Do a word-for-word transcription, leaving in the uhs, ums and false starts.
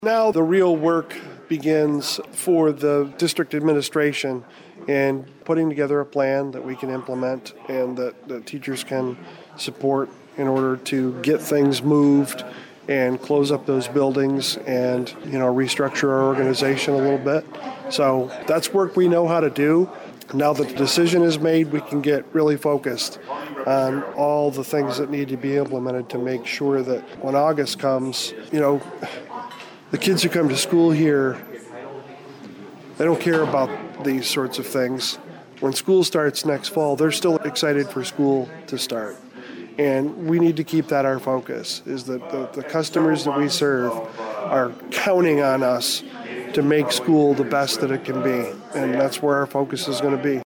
Now the real work begins for the district administration in putting together a plan that we can implement and that the teachers can support in order to get things moved and close up those buildings and, you know, restructure our organization a little bit. So that's work we know how to do. Now that the decision is made, we can get really focused on all the things that need to be implemented to make sure that when August comes, you know, the kids who come to school here, they don't care about these sorts of things. When school starts next fall, they're still excited for school to start. And we need to keep that our focus, is that the, the customers that we serve are counting on us to make school the best that it can be. And that's where our focus is going to be.